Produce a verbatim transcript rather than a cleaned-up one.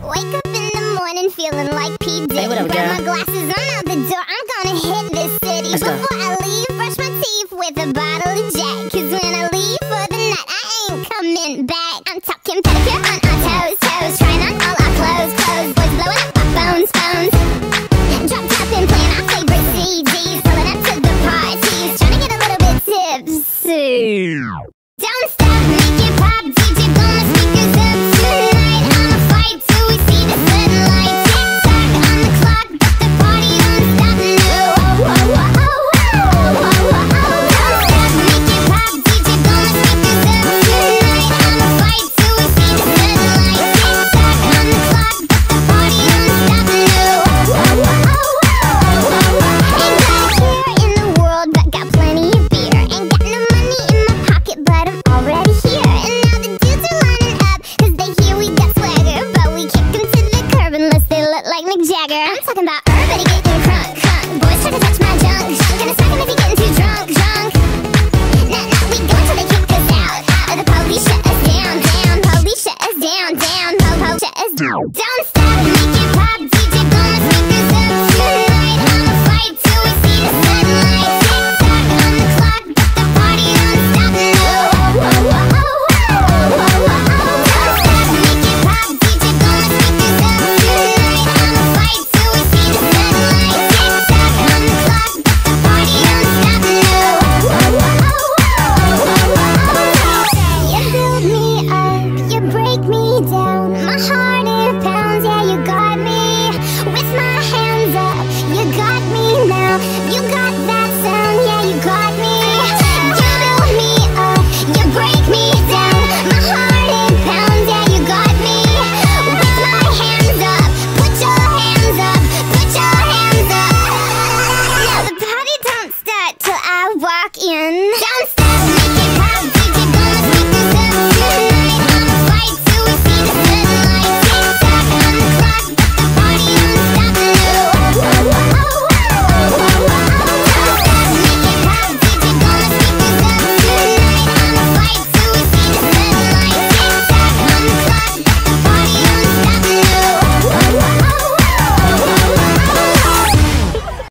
Wake up in the morning feeling like P. Diddy. Hey, what up, girl? Grab my glasses, I'm out the door. I'm gonna hit this city. Let's go. Before I leave, brush my teeth with a bottle of Jack. Cause when I leave for the night, I ain't coming back. I'm talking pedicure on our toes, toes. Trying on all our clothes, clothes. Boys blowing up our phones, phones. Drop top and playing our favorite C Ds. Pulling up to the parties, trying to get a little bit tipsy. Don't stop, make it pop, D J blow my speakers up tonight. I'ma fight till we see the sunlight. Tick tock on the clock, but the party don't stop. No, oh, oh, oh, oh, oh, oh, oh, oh. Don't stop, make it pop, D J blow my speakers up tonight. I'ma fight till we see the sunlight. Tick tock on the clock, but the party don't stop. No, oh, oh, oh, oh, oh, oh. Ain't got a care in the world, but got plenty of beer. Ain't got no money in my pocket, but I'm already here. And now the dudes are lining up, cause they hear we got swagger. But we kick them to the curb unless they look like Mick Jagger. I'm talking about everybody getting crunk, crunk. Boys try to touch my junk, junk. Gonna smack 'em if you're getting too drunk, drunk. Nah, nah, we go until they kick us out. Or the police shut us down, down. Police shut us down, down. Po, po, shut us down. Don't stop, make it pop, D J blow my speakers up tonight. I'ma fight till we see the sunlight. Tick tock on the clock, but the party don't stop. No, oh, oh, oh, oh, oh, oh, oh, oh. Don't stop, make it pop, D J blow my speakers up tonight. I'ma fight till we see the sunlight. Tick tock on the clock, but the party don't stop. No, oh, oh, oh, oh, oh, oh, oh. You build me up, you break me down. My heart it pounds, yeah, you got me with my hands up. You got me now, you got that sound, yeah, you got me. You build me up, you break me down. My heart it pounds, yeah, you got me with my hands up. Put your hands up, put your hands up. Now the party don't start till I walk in.